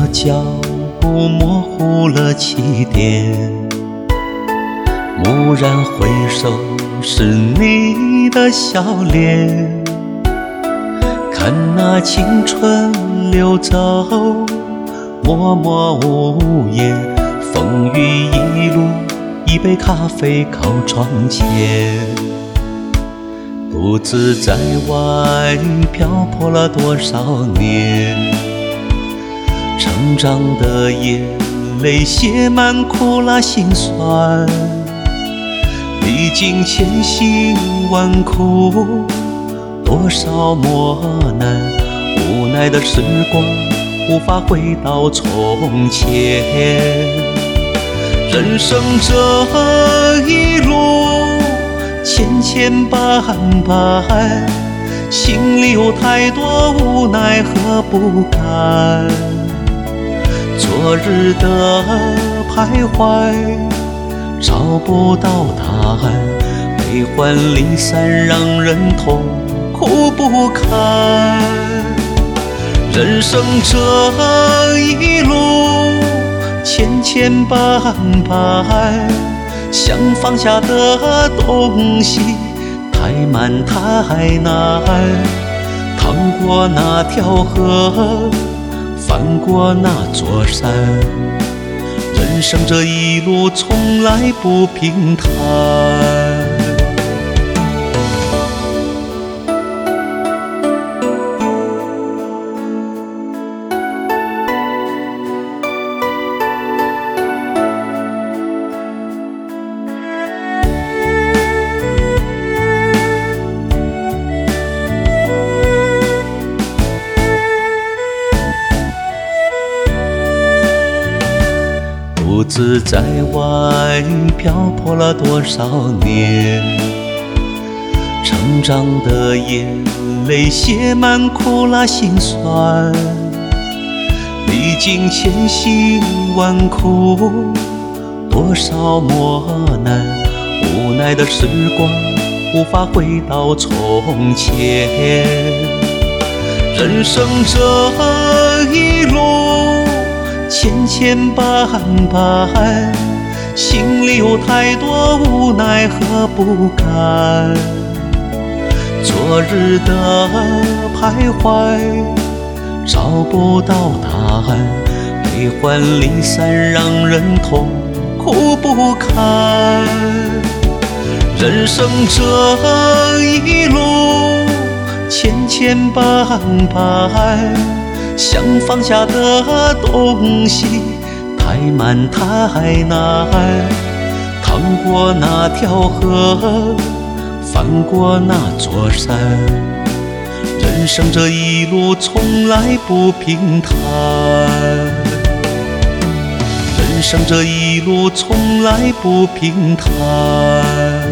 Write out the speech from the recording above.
脚步模糊了起点，蓦然回首是你的笑脸，看那青春流走，默默无言，风雨一路，一杯咖啡靠窗前，独自在外漂泊了多少年，成长的眼泪写满苦辣辛酸，历经千辛万苦，多少磨难，无奈的时光无法回到从前。人生这一路千千绊绊，心里有太多无奈和不甘。昨日的徘徊找不到答案，悲欢离散让人痛苦不堪。人生这一路千千绊绊，想放下的东西太满太难，趟过那条河，翻过那座山，人生这一路从来不平坦。独自在外漂泊了多少年，成长的眼泪写满苦辣辛酸，历经千辛万苦，多少磨难，无奈的时光无法回到从前。人生这一路千千绊绊，心里有太多无奈和不甘。昨日的徘徊找不到答案，悲欢离散让人痛苦不堪。人生这一路千千绊绊，想放下的东西太满太难，趟过那条河，翻过那座山，人生这一路从来不平坦。人生这一路从来不平坦。